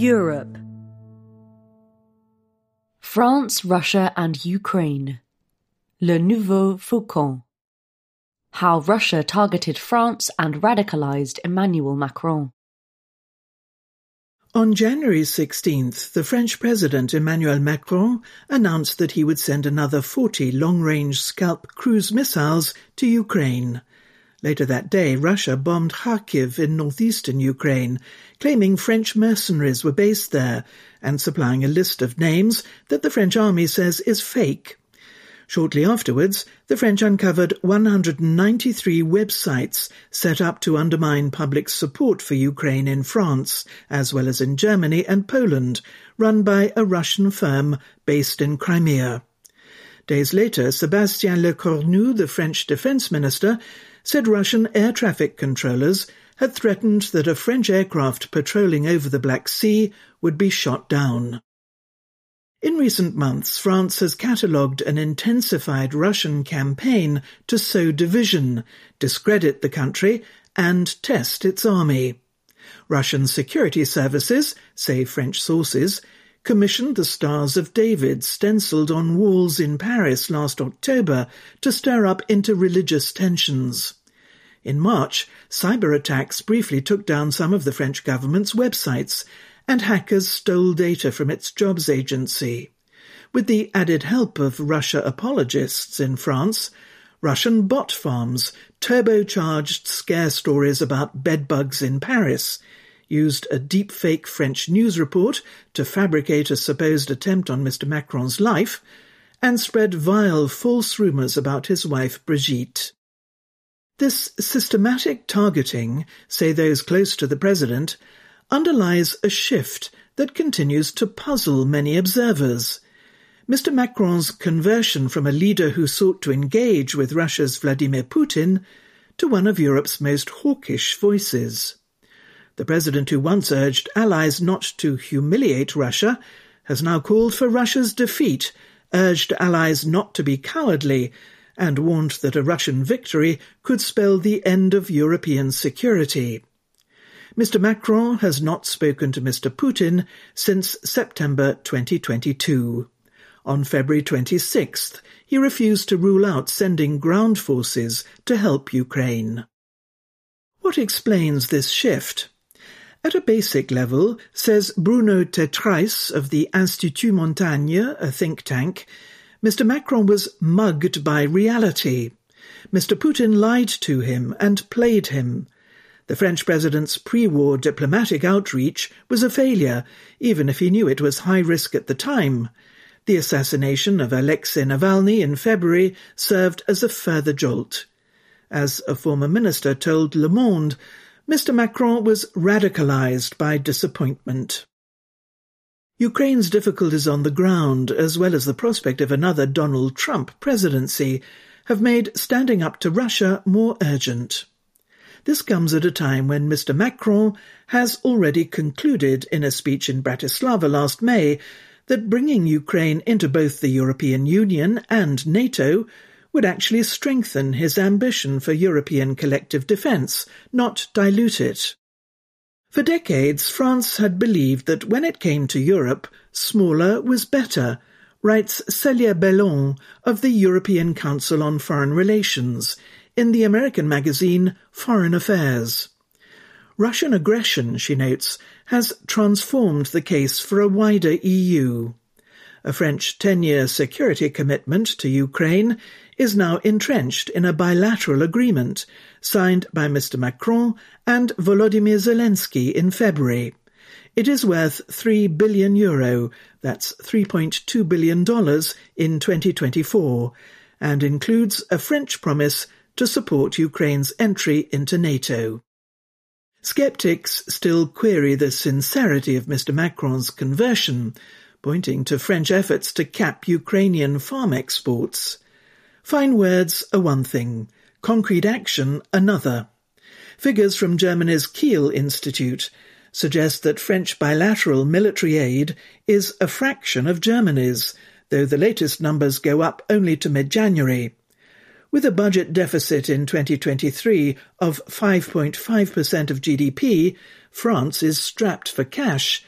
Europe. France, Russia and Ukraine. Le Nouveau Faucon. How Russia targeted France and radicalized Emmanuel Macron. On January 16th, the French President Emmanuel Macron announced that he would send another 40 long-range Scalp cruise missiles to Ukraine. Later that day, Russia bombed Kharkiv in northeastern Ukraine, claiming French mercenaries were based there and supplying a list of names that the French army says is fake. Shortly afterwards, the French uncovered 193 websites set up to undermine public support for Ukraine in France, as well as in Germany and Poland, run by a Russian firm based in Crimea. Days later, Sébastien Lecornu, the French defense minister, said Russian air traffic controllers had threatened that a French aircraft patrolling over the Black Sea would be shot down. In recent months, France has catalogued an intensified Russian campaign to sow division, discredit the country, and test its army. Russian security services, say French sources, commissioned the Stars of David stencilled on walls in Paris last October to stir up interreligious tensions. In March, cyber attacks briefly took down some of the French government's websites, and hackers stole data from its jobs agency. With the added help of Russia apologists in France, Russian bot farms turbocharged scare stories about bedbugs in Paris, used a deepfake French news report to fabricate a supposed attempt on Mr. Macron's life, and spread vile false rumours about his wife Brigitte. This systematic targeting, say those close to the president, underlies a shift that continues to puzzle many observers. Mr. Macron's conversion from a leader who sought to engage with Russia's Vladimir Putin to one of Europe's most hawkish voices. The president who once urged allies not to humiliate Russia has now called for Russia's defeat, urged allies not to be cowardly, and warned that a Russian victory could spell the end of European security. Mr. Macron has not spoken to Mr. Putin since September 2022. On February 26th, he refused to rule out sending ground forces to help Ukraine. What explains this shift? At a basic level, says Bruno Tetrais of the Institut Montagne, a think tank, Mr. Macron was mugged by reality. Mr. Putin lied to him and played him. The French president's pre-war diplomatic outreach was a failure, even if he knew it was high risk at the time. The assassination of Alexei Navalny in February served as a further jolt. As a former minister told Le Monde, Mr. Macron was radicalized by disappointment. Ukraine's difficulties on the ground, as well as the prospect of another Donald Trump presidency, have made standing up to Russia more urgent. This comes at a time when Mr. Macron has already concluded in a speech in Bratislava last May that bringing Ukraine into both the European Union and NATO would actually strengthen his ambition for European collective defence, not dilute it. For decades, France had believed that when it came to Europe, smaller was better, writes Célia Bellon of the European Council on Foreign Relations, in the American magazine Foreign Affairs. Russian aggression, she notes, has transformed the case for a wider EU. A French 10-year security commitment to Ukraine is now entrenched in a bilateral agreement signed by Mr. Macron and Volodymyr Zelensky in February. It is worth €3 billion, that's $3.2 billion in 2024, and includes a French promise to support Ukraine's entry into NATO. Skeptics still query the sincerity of Mr. Macron's conversion, pointing to French efforts to cap Ukrainian farm exports. Fine words are one thing, concrete action another. Figures from Germany's Kiel Institute suggest that French bilateral military aid is a fraction of Germany's, though the latest numbers go up only to mid-January. With a budget deficit in 2023 of 5.5% of GDP, France is strapped for cash.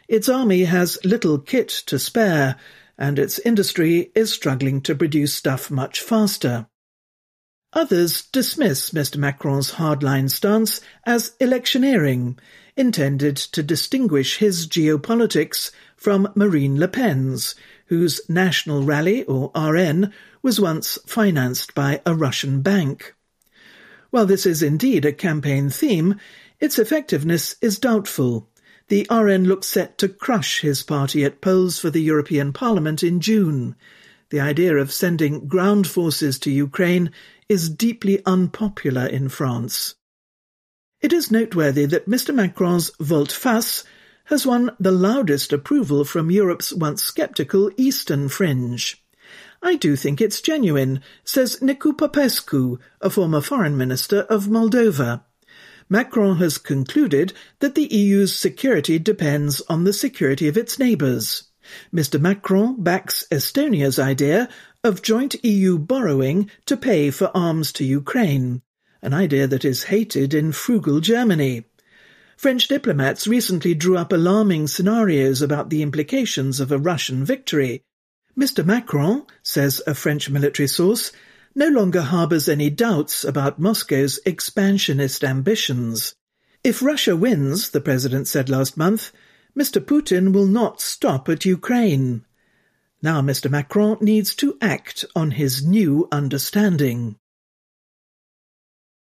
its army has little kit to spare, and its industry is struggling to produce stuff much faster. Others dismiss Mr. Macron's hardline stance as electioneering, intended to distinguish his geopolitics from Marine Le Pen's, whose National Rally, or RN, was once financed by a Russian bank. While this is indeed a campaign theme, its effectiveness is doubtful. The RN looks set to crush his party at polls for the European Parliament in June. The idea of sending ground forces to Ukraine is deeply unpopular in France. It is noteworthy that Mr. Macron's volte-face has won the loudest approval from Europe's once sceptical eastern fringe. "I do think it's genuine," says Nicu Popescu, a former foreign minister of Moldova. Macron has concluded that the EU's security depends on the security of its neighbours. Mr. Macron backs Estonia's idea of joint EU borrowing to pay for arms to Ukraine, an idea that is hated in frugal Germany. French diplomats recently drew up alarming scenarios about the implications of a Russian victory. Mr. Macron, says a French military source, no longer harbours any doubts about Moscow's expansionist ambitions. If Russia wins, the president said last month, Mr. Putin will not stop at Ukraine. Now Mr. Macron needs to act on his new understanding.